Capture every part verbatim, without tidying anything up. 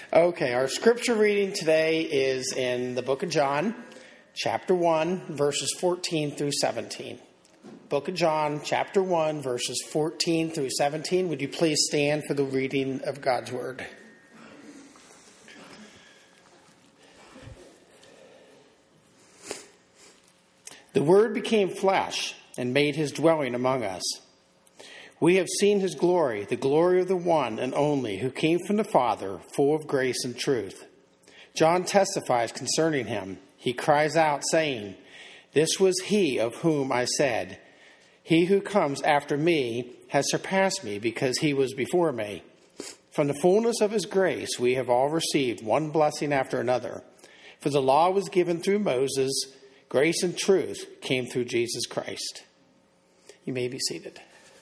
Okay, our scripture reading today is in the book of John, chapter one, verses fourteen through seventeen. Book of John, chapter one, verses fourteen through seventeen. Would you please stand for the reading of God's word? The Word became flesh and made his dwelling among us. We have seen his glory, the glory of the one and only who came from the Father, full of grace and truth. John testifies concerning him. He cries out, saying, "This was he of whom I said, 'He who comes after me has surpassed me because he was before me.' From the fullness of his grace we have all received one blessing after another. For the law was given through Moses, grace and truth came through Jesus Christ." You may be seated.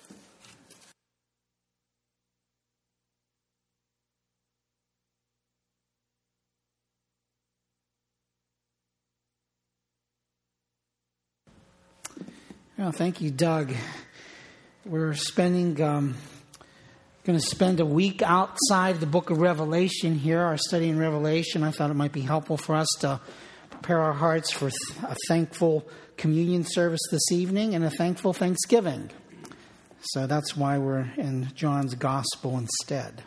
Well, thank you, Doug. We're spending, um, going to spend a week outside the book of Revelation here, our study in Revelation. I thought it might be helpful for us to prepare our hearts for a thankful communion service this evening and a thankful Thanksgiving. So that's why we're in John's Gospel instead.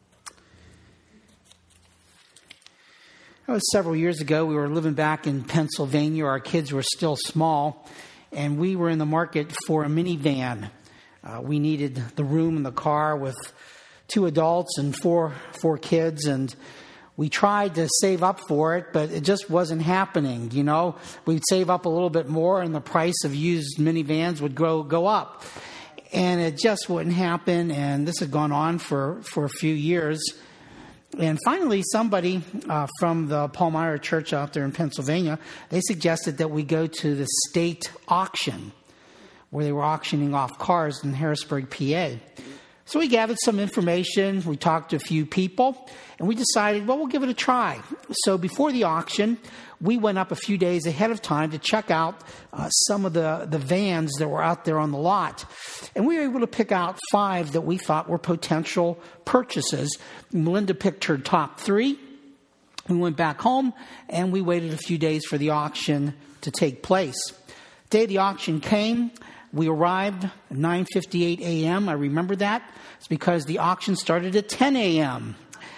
That was several years ago. We were living back in Pennsylvania. Our kids were still small, and we were in the market for a minivan. Uh, we needed the room in the car with two adults and four four kids, and we tried to save up for it, but it just wasn't happening. You know, we'd save up a little bit more, and the price of used minivans would go go up, and it just wouldn't happen. And this had gone on for for a few years. And finally, somebody uh, from the Palmyra Church out there in Pennsylvania, they suggested that we go to the state auction where they were auctioning off cars in Harrisburg, P A. So we gathered some information, we talked to a few people, and we decided, well, we'll give it a try. So before the auction, we went up a few days ahead of time to check out uh, some of the, the vans that were out there on the lot. And we were able to pick out five that we thought were potential purchases. Melinda picked her top three. We went back home, and we waited a few days for the auction to take place. The day the auction came, we arrived at nine fifty-eight a.m. I remember that. It's because the auction started at ten a.m.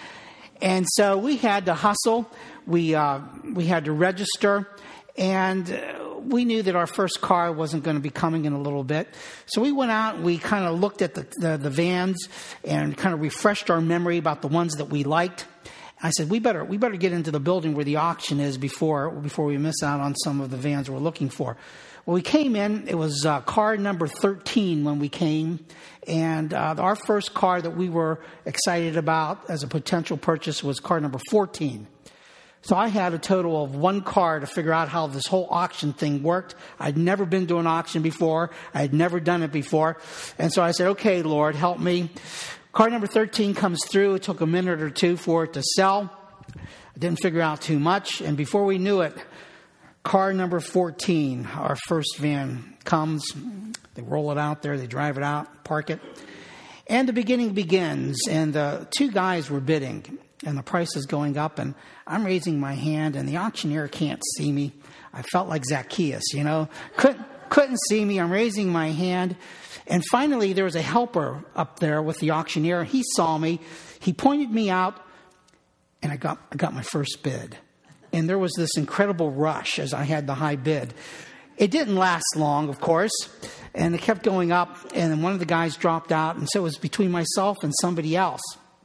And so we had to hustle. We uh, we had to register. And uh, we knew that our first car wasn't going to be coming in a little bit. So we went out and we kind of looked at the, the, the vans and kind of refreshed our memory about the ones that we liked. I said, we better we better get into the building where the auction is before before we miss out on some of the vans we're looking for. Well, we came in, it was uh, car number thirteen when we came, and uh, our first car that we were excited about as a potential purchase was car number fourteen. So I had a total of one car to figure out how this whole auction thing worked. I'd never been to an auction before. I had never done it before. And so I said, okay, Lord, help me. Car number thirteen comes through. It took a minute or two for it to sell. I didn't figure out too much, and before we knew it, car number fourteen, our first van, comes. They roll it out there. They drive it out, park it. And the beginning begins. And uh, two guys were bidding. And the price is going up. And I'm raising my hand. And the auctioneer can't see me. I felt like Zacchaeus, you know. Couldn't, couldn't see me. I'm raising my hand. And finally, there was a helper up there with the auctioneer. He saw me. He pointed me out. And I got I got my first bid. And there was this incredible rush as I had the high bid. It didn't last long, of course, and it kept going up, and then one of the guys dropped out, and so it was between myself and somebody else.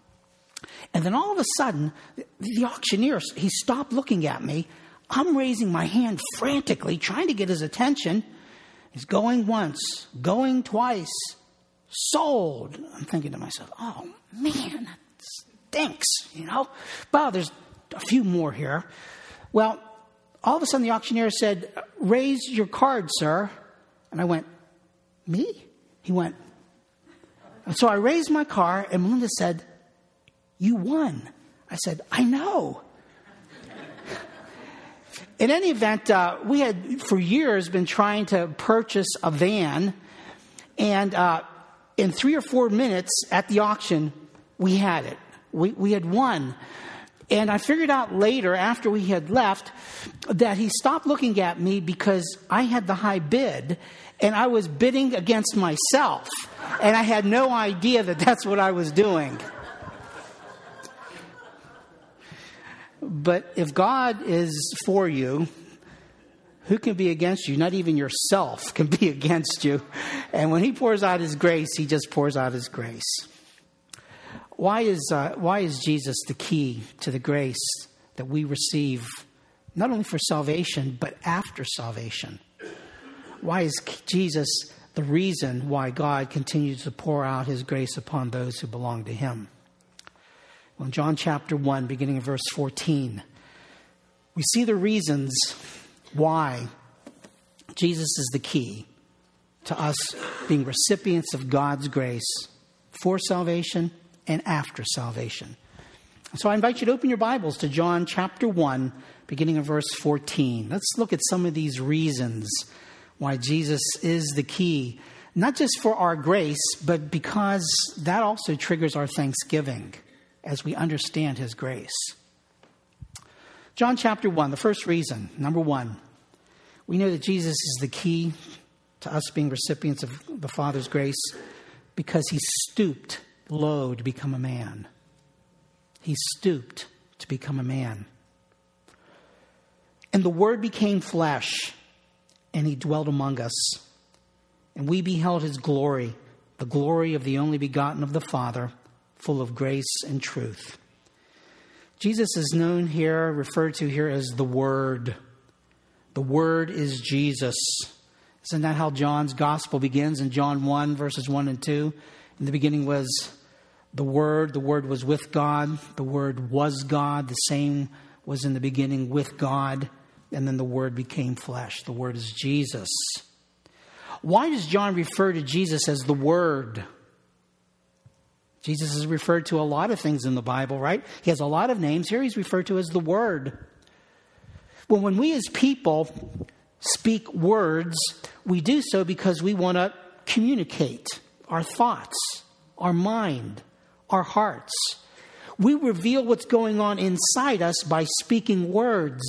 And then all of a sudden, the auctioneer, he stopped looking at me. I'm raising my hand frantically, trying to get his attention. He's going once, going twice, sold. I'm thinking to myself, oh, man, that stinks, you know. Well, there's a few more here. Well, all of a sudden the auctioneer said, raise your card, sir. And I went, me? He went. And so I raised my card, and Melinda said, you won. I said, I know. In any event, uh, we had for years been trying to purchase a van, and uh, in three or four minutes at the auction, we had it. We, we had won. And I figured out later, after we had left, that he stopped looking at me because I had the high bid, and I was bidding against myself. And I had no idea that that's what I was doing. But if God is for you, who can be against you? Not even yourself can be against you. And when he pours out his grace, he just pours out his grace. Why is uh, why is Jesus the key to the grace that we receive, not only for salvation, but after salvation? Why is Jesus the reason why God continues to pour out his grace upon those who belong to him? Well, in John chapter one, beginning in verse fourteen, we see the reasons why Jesus is the key to us being recipients of God's grace for salvation and after salvation. So I invite you to open your Bibles to John chapter one, beginning in verse fourteen. Let's look at some of these reasons why Jesus is the key, not just for our grace, but because that also triggers our thanksgiving as we understand his grace. John chapter one, the first reason, number one, we know that Jesus is the key to us being recipients of the Father's grace because he stooped low to become a man. He stooped to become a man. And the Word became flesh, and he dwelt among us. And we beheld his glory, the glory of the only begotten of the Father, full of grace and truth. Jesus is known here, referred to here as the Word. The Word is Jesus. Isn't that how John's gospel begins in John one, verses one and two? In the beginning was the Word. The Word was with God. The Word was God. The same was in the beginning with God. And then the Word became flesh. The Word is Jesus. Why does John refer to Jesus as the Word? Jesus is referred to a lot of things in the Bible, right? He has a lot of names. Here he's referred to as the Word. Well, when we as people speak words, we do so because we want to communicate our thoughts, our mind, our hearts. We reveal what's going on inside us by speaking words.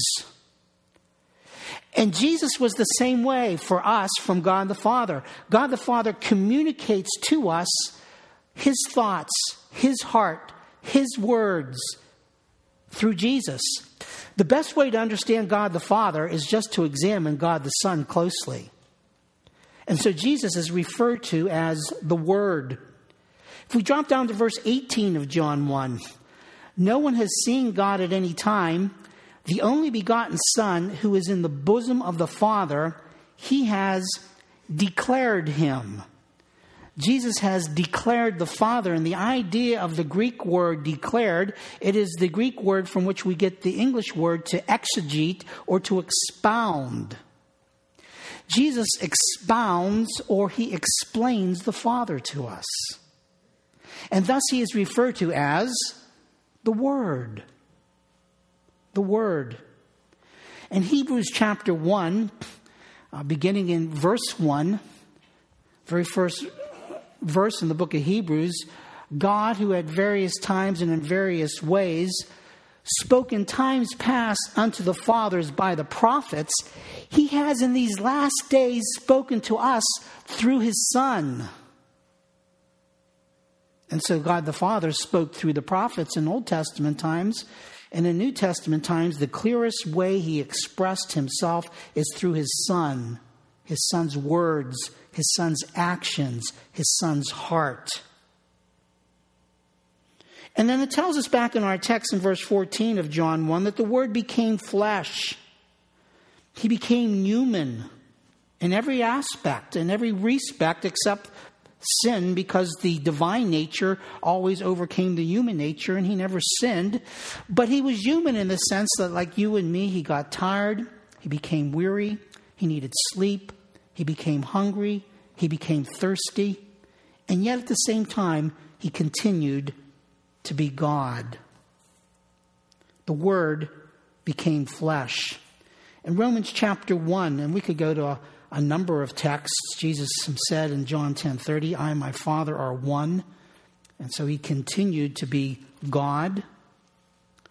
And Jesus was the same way for us from God the Father. God the Father communicates to us his thoughts, his heart, his words through Jesus. The best way to understand God the Father is just to examine God the Son closely. And so Jesus is referred to as the Word. If we drop down to verse eighteen of John one, no one has seen God at any time. The only begotten Son who is in the bosom of the Father, he has declared him. Jesus has declared the Father, and the idea of the Greek word declared, it is the Greek word from which we get the English word to exegete or to expound. Jesus expounds or he explains the Father to us. And thus he is referred to as the Word. The Word. In Hebrews chapter one, uh, beginning in verse one, very first verse in the book of Hebrews, God, who at various times and in various ways spoke in times past unto the fathers by the prophets, he has in these last days spoken to us through his Son. And so God the Father spoke through the prophets in Old Testament times. And in New Testament times, the clearest way he expressed himself is through his Son, his Son's words, his Son's actions, his Son's heart. And then it tells us back in our text in verse fourteen of John one that the Word became flesh. He became human in every aspect, in every respect except sin, because the divine nature always overcame the human nature and he never sinned. But he was human in the sense that, like you and me, he got tired, he became weary, he needed sleep, he became hungry, he became thirsty, and yet at the same time, he continued to be God. The Word became flesh. In Romans chapter one, and we could go to a, a number of texts, Jesus said in John ten thirty, I and my Father are one. And so he continued to be God.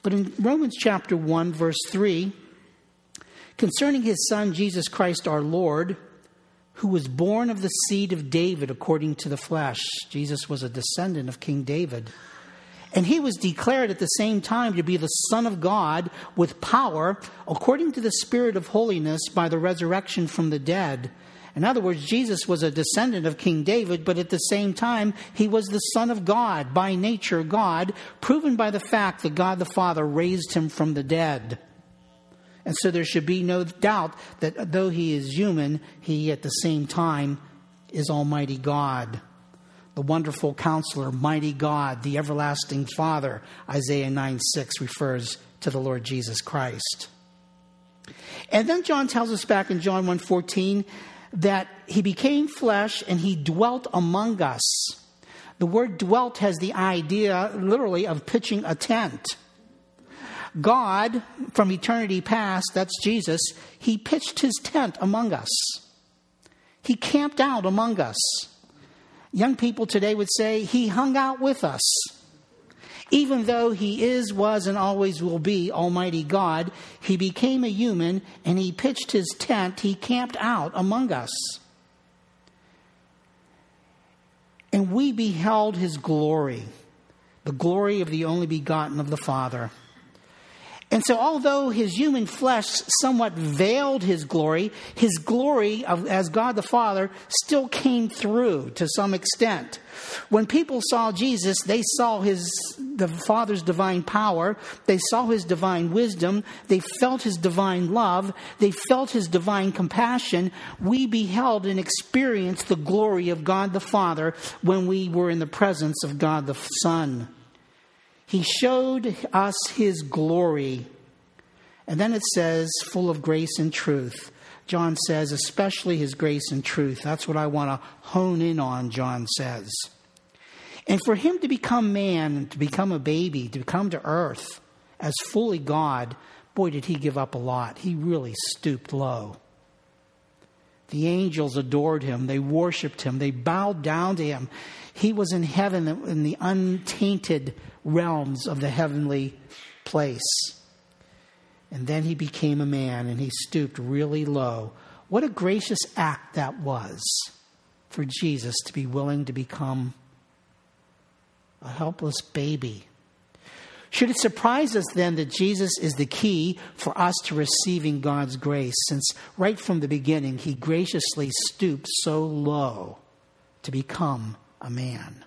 But in Romans chapter one, verse three, concerning his Son, Jesus Christ our Lord, who was born of the seed of David according to the flesh. Jesus was a descendant of King David. And he was declared at the same time to be the Son of God with power, according to the Spirit of holiness, by the resurrection from the dead. In other words, Jesus was a descendant of King David, but at the same time, he was the Son of God, by nature God, proven by the fact that God the Father raised him from the dead. And so there should be no doubt that though he is human, he at the same time is Almighty God. The wonderful counselor, mighty God, the everlasting Father, Isaiah nine six refers to the Lord Jesus Christ. And then John tells us back in John one fourteen that he became flesh and he dwelt among us. The word dwelt has the idea literally of pitching a tent. God, from eternity past, that's Jesus, he pitched his tent among us. He camped out among us. Young people today would say he hung out with us. Even though he is, was, and always will be Almighty God, he became a human and he pitched his tent, he camped out among us. And we beheld his glory, the glory of the only begotten of the Father. And so although his human flesh somewhat veiled his glory, his glory of, as God the Father still came through to some extent. When people saw Jesus, they saw his the Father's divine power, they saw his divine wisdom, they felt his divine love, they felt his divine compassion. We beheld and experienced the glory of God the Father when we were in the presence of God the Son. He showed us his glory. And then it says, full of grace and truth. John says, especially his grace and truth. That's what I want to hone in on, John says. And for him to become man, to become a baby, to come to earth as fully God, boy, did he give up a lot. He really stooped low. The angels adored him. They worshiped him. They bowed down to him. He was in heaven, in the untainted realms of the heavenly place. And then he became a man and he stooped really low. What a gracious act that was for Jesus to be willing to become a helpless baby. Should it surprise us then that Jesus is the key for us to receiving God's grace, since right from the beginning he graciously stooped so low to become a man?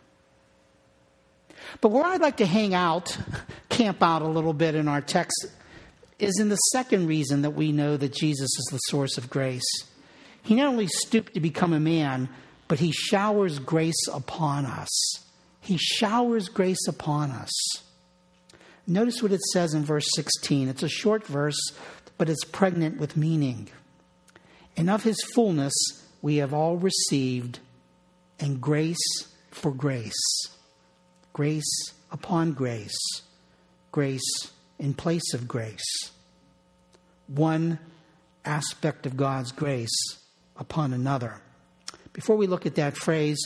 But where I'd like to hang out, camp out a little bit in our text, is in the second reason that we know that Jesus is the source of grace. He not only stooped to become a man, but he showers grace upon us. He showers grace upon us. Notice what it says in verse sixteen. It's a short verse, but it's pregnant with meaning. And of his fullness we have all received, and grace for grace. Grace upon grace. Grace in place of grace. One aspect of God's grace upon another. Before we look at that phrase,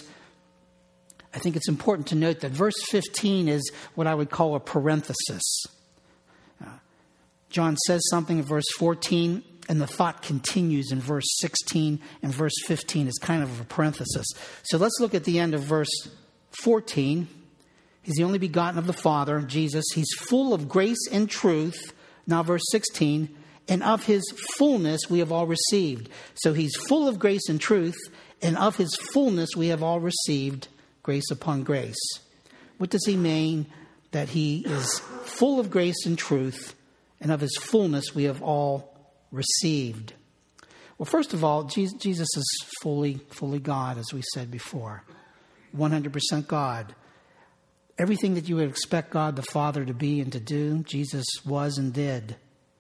I think it's important to note that verse fifteen is what I would call a parenthesis. Uh, John says something in verse fourteen, and the thought continues in verse sixteen, and verse fifteen is kind of a parenthesis. So let's look at the end of verse fourteen. He's the only begotten of the Father, Jesus. He's full of grace and truth. Now verse sixteen, and of his fullness we have all received. So he's full of grace and truth, and of his fullness we have all received grace upon grace. What does he mean that he is full of grace and truth, and of his fullness we have all received? Well, first of all, Jesus is fully, fully God, as we said before. one hundred percent God. Everything that you would expect God the Father to be and to do, Jesus was and did.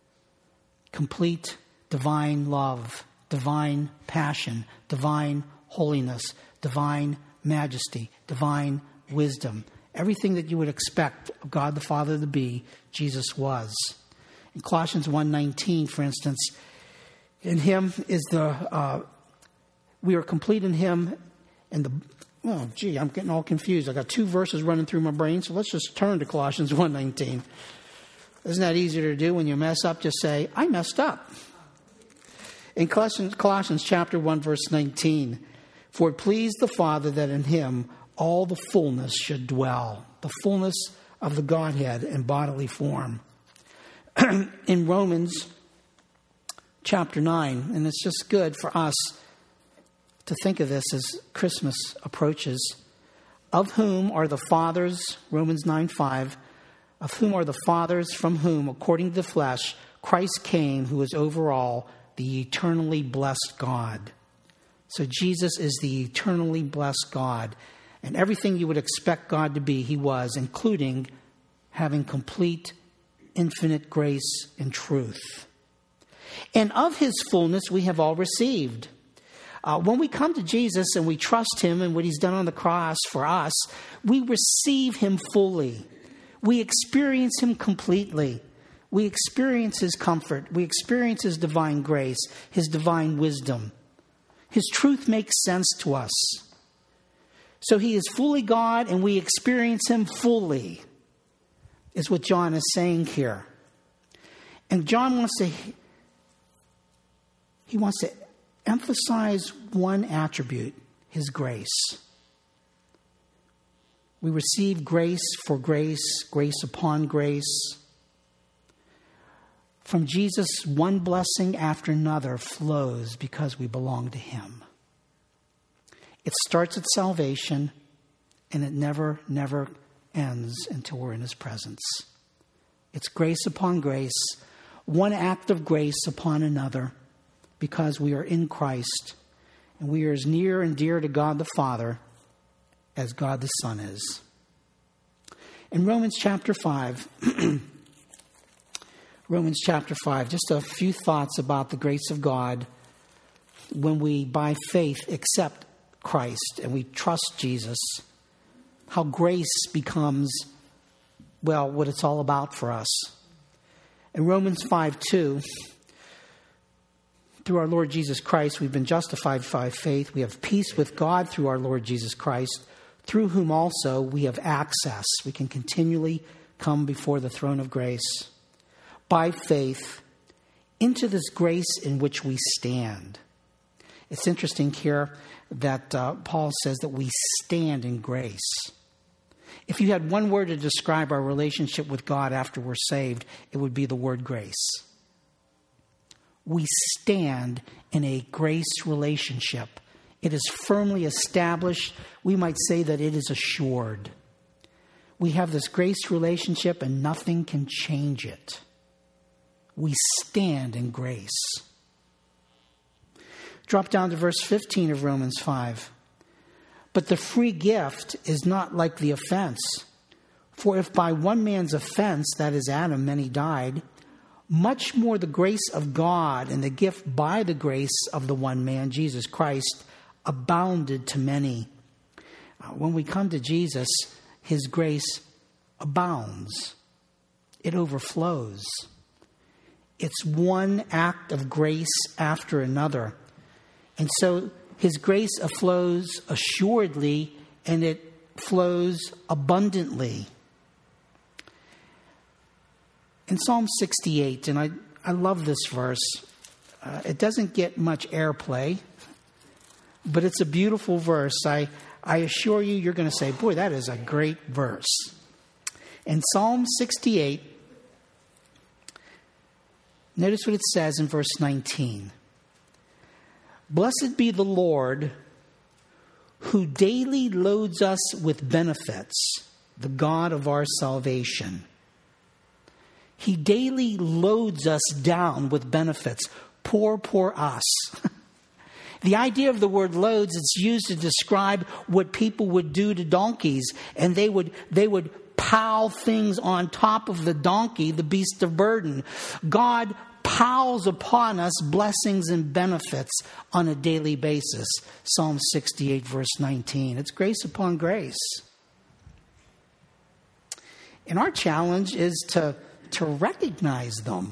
Complete divine love, divine passion, divine holiness, divine majesty, divine wisdom. Everything that you would expect God the Father to be, Jesus was. In Colossians one nineteen, for instance, in him is the, uh, we are complete in him, and the, oh gee, I'm getting all confused. I got two verses running through my brain, so let's just turn to Colossians one nineteen. Isn't that easier to do when you mess up? Just say, I messed up. In Colossians, Colossians chapter one, verse nineteen, for it pleased the Father that in him all the fullness should dwell, the fullness of the Godhead in bodily form. In Romans chapter nine, and it's just good for us to think of this as Christmas approaches, of whom are the fathers, Romans nine five, of whom are the fathers from whom, according to the flesh, Christ came, who is over all, the eternally blessed God. So Jesus is the eternally blessed God. And everything you would expect God to be, he was, including having complete, infinite grace and truth. And of his fullness we have all received. Uh, when we come to Jesus and we trust him and what he's done on the cross for us, we receive him fully. We experience him completely. We experience his comfort. We experience his divine grace, his divine wisdom. His truth makes sense to us. So he is fully God and we experience him fully, is what John is saying here. And John wants to, he wants to emphasize one attribute, his grace. We receive grace for grace, grace upon grace. From Jesus, one blessing after another flows because we belong to him. It starts at salvation, and it never, never ends until we're in his presence. It's grace upon grace, one act of grace upon another, because we are in Christ, and we are as near and dear to God the Father as God the Son is. In Romans chapter five, Romans chapter five, just a few thoughts about the grace of God when we, by faith, accept Christ and we trust Jesus, how grace becomes, well, what it's all about for us. In Romans five two, through our Lord Jesus Christ, we've been justified by faith. We have peace with God through our Lord Jesus Christ, through whom also we have access. We can continually come before the throne of grace by faith into this grace in which we stand. It's interesting here that uh, Paul says that we stand in grace. If you had one word to describe our relationship with God after we're saved, it would be the word grace. We stand in a grace relationship. It is firmly established. We might say that it is assured. We have this grace relationship and nothing can change it. We stand in grace. Drop down to verse fifteen of Romans five. But the free gift is not like the offense. For if by one man's offense, that is Adam, many died, much more the grace of God and the gift by the grace of the one man, Jesus Christ, abounded to many. Uh, when we come to Jesus, his grace abounds. It overflows. It's one act of grace after another. And so his grace flows assuredly and it flows abundantly. In Psalm sixty-eight, and I, I love this verse, uh, it doesn't get much airplay, but it's a beautiful verse. I, I assure you, you're going to say, boy, that is a great verse. In Psalm sixty-eight, notice what it says in verse nineteen. Blessed be the Lord who daily loads us with benefits, the God of our salvation. He daily loads us down with benefits. Poor, poor us. The idea of the word loads, it's used to describe what people would do to donkeys. And they would, they would pile things on top of the donkey, the beast of burden. God piles upon us blessings and benefits on a daily basis. Psalm sixty-eight, verse nineteen. It's grace upon grace. And our challenge is to, to recognize them.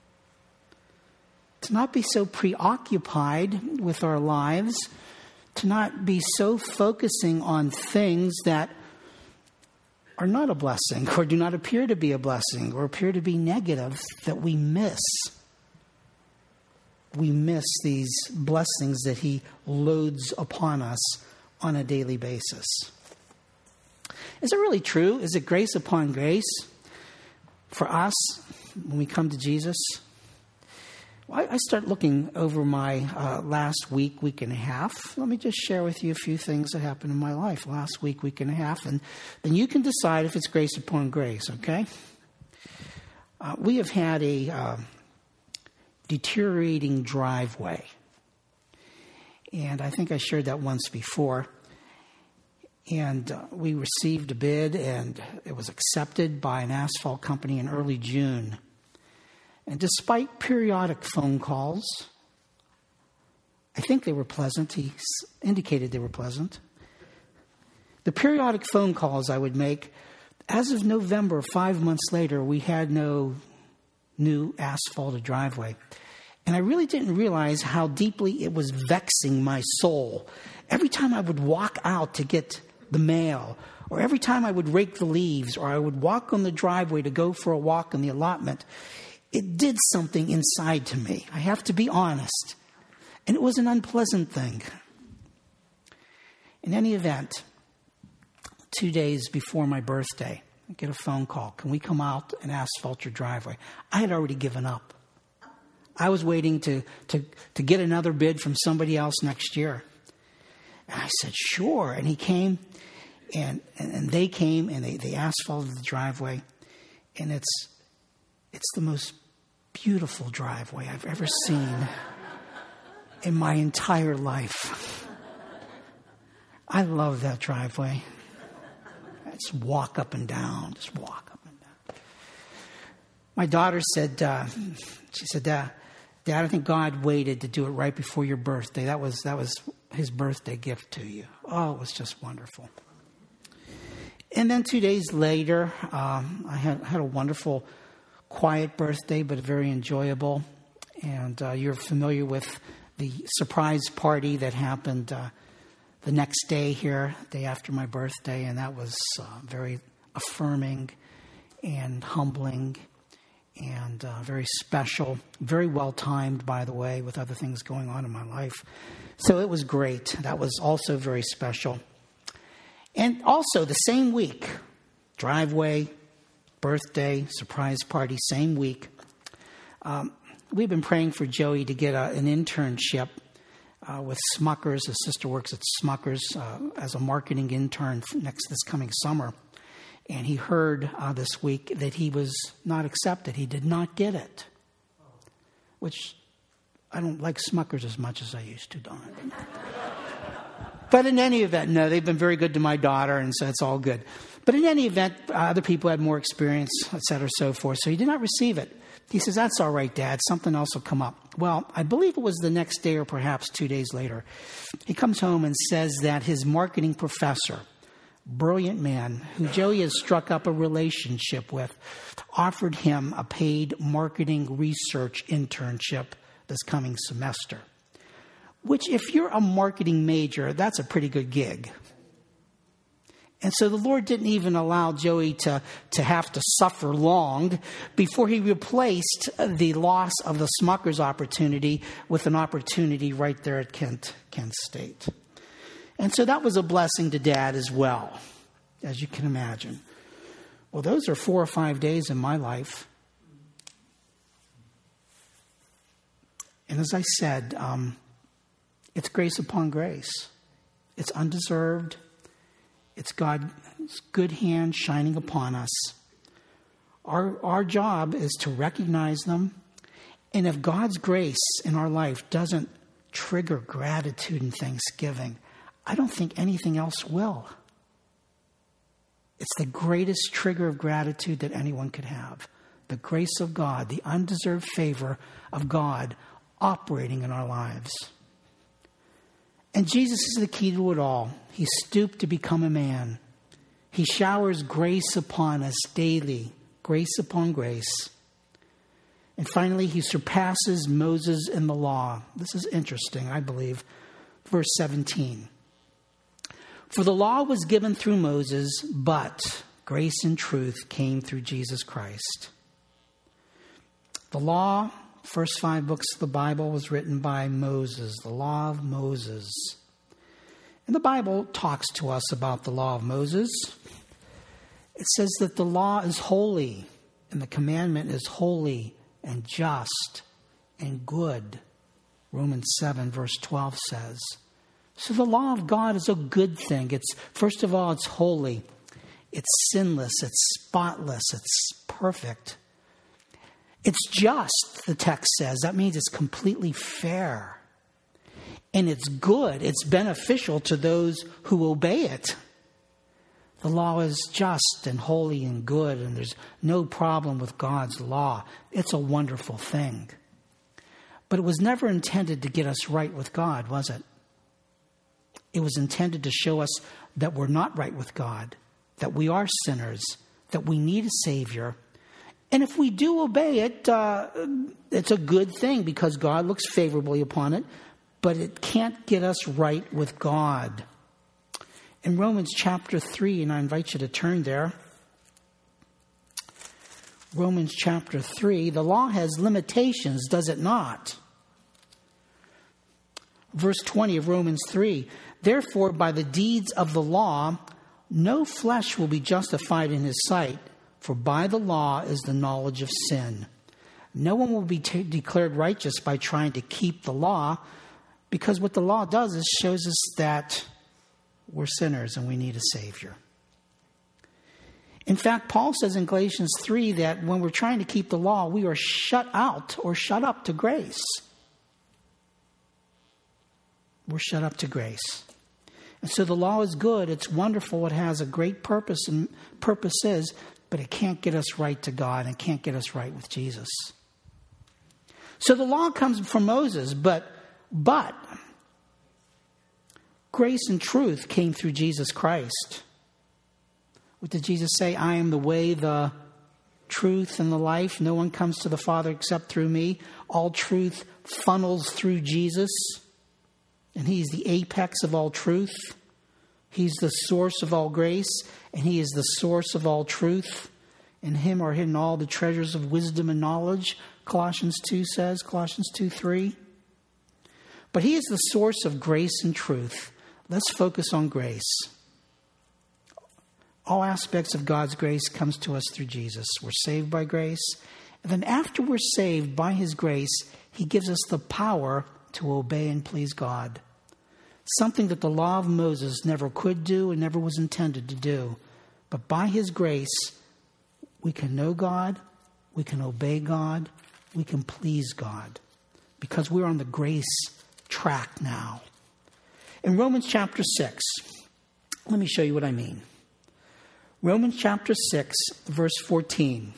To not be so preoccupied with our lives. To not be so focusing on things that are not a blessing or do not appear to be a blessing or appear to be negative that we miss. We miss these blessings that he loads upon us on a daily basis. Is it really true? Is it grace upon grace for us when we come to Jesus? Well, I start looking over my uh, last week, week and a half. Let me just share with you a few things that happened in my life last week, week and a half, and then you can decide if it's grace upon grace, okay? Uh, we have had a uh, deteriorating driveway, and I think I shared that once before. And uh, we received a bid, and it was accepted by an asphalt company in early June. And despite periodic phone calls, I think they were pleasant. He indicated they were pleasant. The periodic phone calls I would make, as of November, five months later, we had no new asphalted driveway. And I really didn't realize how deeply it was vexing my soul. Every time I would walk out to get the mail, or every time I would rake the leaves, or I would walk on the driveway to go for a walk in the allotment, it did something inside to me. I have to be honest. And it was an unpleasant thing. In any event, two days before my birthday, I get a phone call. Can we come out and asphalt your driveway? I had already given up. I was waiting to, to, to get another bid from somebody else next year. And I said, sure. And he came, and, and, and they came, and they, they asphalted the driveway. And it's it's the most beautiful driveway I've ever seen in my entire life. I love that driveway. I just walk up and down, just walk up and down. My daughter said, uh, she said, Dad, Dad, I think God waited to do it right before your birthday. That was that was his birthday gift to you. Oh, it was just wonderful. And then two days later, um, I had, had a wonderful, quiet birthday, but very enjoyable. And uh, you're familiar with the surprise party that happened uh, the next day here, day after my birthday. And that was uh, very affirming and humbling and uh, very special. Very well timed, by the way, with other things going on in my life. So it was great. That was also very special. And also the same week, driveway, birthday, surprise party, same week. Um, we've been praying for Joey to get a, an internship uh, with Smuckers. His sister works at Smuckers uh, as a marketing intern next this coming summer. And he heard uh, this week that he was not accepted. He did not get it, which I don't like Smuckers as much as I used to, Don. But in any event, no, they've been very good to my daughter, and so it's all good. But in any event, uh, other people had more experience, et cetera, so forth. So he did not receive it. He says, that's all right, Dad. Something else will come up. Well, I believe it was the next day or perhaps two days later. He comes home and says that his marketing professor, brilliant man, who Joey has struck up a relationship with, offered him a paid marketing research internship this coming semester. Which, if you're a marketing major, that's a pretty good gig. And so the Lord didn't even allow Joey to, to have to suffer long before he replaced the loss of the Smuckers opportunity with an opportunity right there at Kent, Kent State. And so that was a blessing to Dad as well, as you can imagine. Well, those are four or five days in my life. And as I said, um, it's grace upon grace. It's undeserved. It's God's good hand shining upon us. Our, our job is to recognize them. And if God's grace in our life doesn't trigger gratitude and thanksgiving, I don't think anything else will. It's the greatest trigger of gratitude that anyone could have. The grace of God, the undeserved favor of God operating in our lives. And Jesus is the key to it all. He stooped to become a man. He showers grace upon us daily, grace upon grace. And finally, he surpasses Moses in the law. This is interesting, I believe. Verse seventeen. For the law was given through Moses, but Grace and truth came through Jesus Christ. The law, first five books of the Bible, was written by Moses, the law of Moses. And the Bible talks to us about the law of Moses. It says that the law is holy, and the commandment is holy and just and good. Romans seven, verse twelve says. So the law of God is a good thing. It's, first of all, it's holy. It's sinless. It's spotless. It's perfect. It's just, the text says. That means it's completely fair. And it's good. It's beneficial to those who obey it. The law is just and holy and good, and there's no problem with God's law. It's a wonderful thing. But it was never intended to get us right with God, was it? It was intended to show us that we're not right with God, that we are sinners, that we need a Savior. And if we do obey it, uh, it's a good thing because God looks favorably upon it, but it can't get us right with God. In Romans chapter three, and I invite you to turn there. Romans chapter three, the law has limitations, does it not? Verse twenty of Romans three, therefore by the deeds of the law, no flesh will be justified in his sight, for by the law is the knowledge of sin. No one will be t- declared righteous by trying to keep the law, because what the law does is shows us that we're sinners and we need a Savior. In fact, Paul says in Galatians three that when we're trying to keep the law, we are shut out or shut up to grace. We're shut up to grace. And so the law is good. It's wonderful. It has a great purpose and purposes, but it can't get us right to God and can't get us right with Jesus. So the law comes from Moses, but but grace and truth came through Jesus Christ. What did Jesus say? I am the way, the truth, and the life. No one comes to the Father except through me. All truth funnels through Jesus. And He's the apex of all truth. He's the source of all grace. And He is the source of all truth. In Him are hidden all the treasures of wisdom and knowledge. Colossians two says, Colossians two three. But He is the source of grace and truth. Let's focus on grace. All aspects of God's grace comes to us through Jesus. We're saved by grace. And then after we're saved by His grace, He gives us the power to obey and please God. Something that the law of Moses never could do and never was intended to do. But by His grace, we can know God, we can obey God, we can please God. Because we're on the grace track now. In Romans chapter six, let me show you what I mean. Romans chapter six, verse fourteen.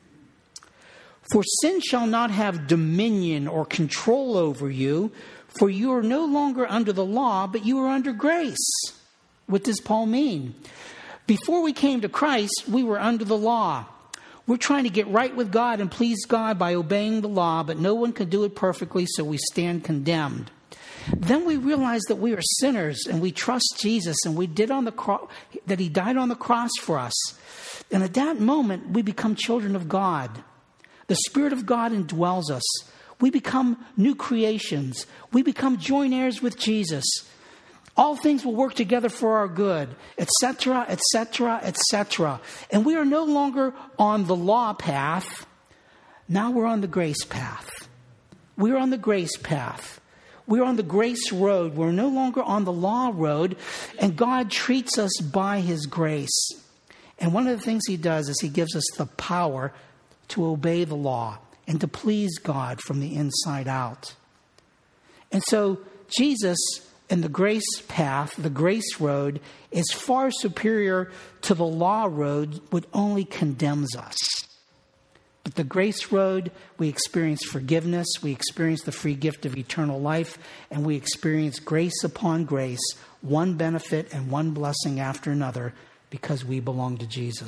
For sin shall not have dominion or control over you, for you are no longer under the law, but you are under grace. What does Paul mean? Before we came to Christ, we were under the law. We're trying to get right with God and please God by obeying the law, but no one can do it perfectly, so we stand condemned. Then we realize that we are sinners and we trust Jesus and we did on the cro- that He died on the cross for us. And at that moment, we become children of God. The Spirit of God indwells us. We become new creations. We become joint heirs with Jesus. All things will work together for our good, et cetera, et cetera, et cetera. And we are no longer on the law path. Now we're on the grace path. We're on the grace path. We're on the grace road. We're no longer on the law road. And God treats us by His grace. And one of the things He does is He gives us the power to obey the law and to please God from the inside out. And so Jesus and the grace path, the grace road, is far superior to the law road, which only condemns us. But the grace road, we experience forgiveness, we experience the free gift of eternal life, and we experience grace upon grace, one benefit and one blessing after another, because we belong to Jesus.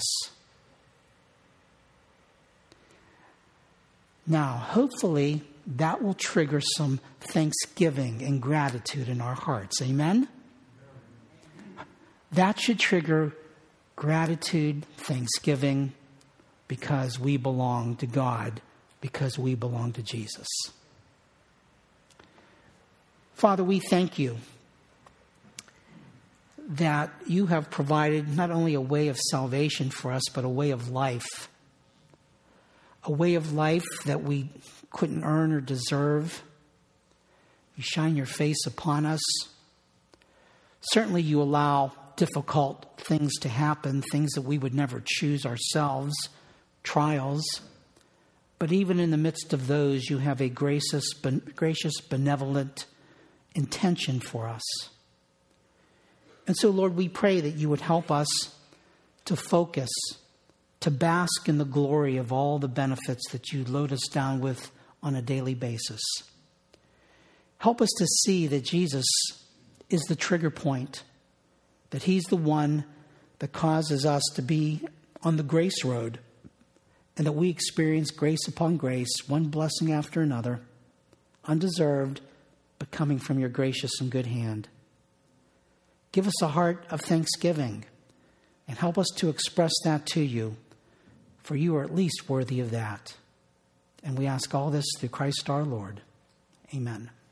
Now, hopefully, that will trigger some thanksgiving and gratitude in our hearts. Amen? That should trigger gratitude, thanksgiving, because we belong to God, because we belong to Jesus. Father, we thank you that you have provided not only a way of salvation for us, but a way of life. A way of life that we couldn't earn or deserve. You shine your face upon us. Certainly you allow difficult things to happen, things that we would never choose ourselves, trials. But even in the midst of those, you have a gracious, gracious, benevolent intention for us. And so, Lord, we pray that you would help us to focus, to bask in the glory of all the benefits that you load us down with on a daily basis. Help us to see that Jesus is the trigger point, that he's the one that causes us to be on the grace road, and that we experience grace upon grace, one blessing after another, undeserved, but coming from your gracious and good hand. Give us a heart of thanksgiving and help us to express that to you, for you are at least worthy of that. And we ask all this through Christ our Lord. Amen.